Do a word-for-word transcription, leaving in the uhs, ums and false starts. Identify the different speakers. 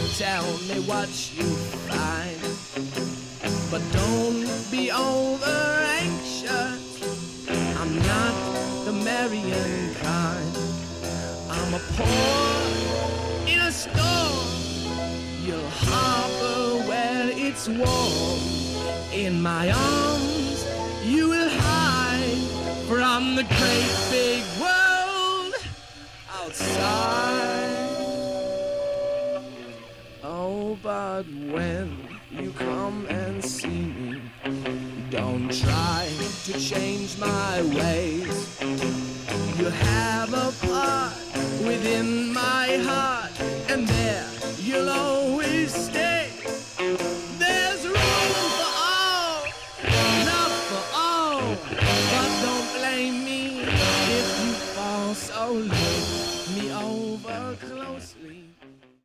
Speaker 1: tell me what you find, but don't be over anxious. I'm not the marrying kind. I'm a pawn in a storm. You'll harbor where it's warm. In my arms you will hide from the great big world outside. Oh, but when you come and see me, don't try to change my ways. You have a part within my heart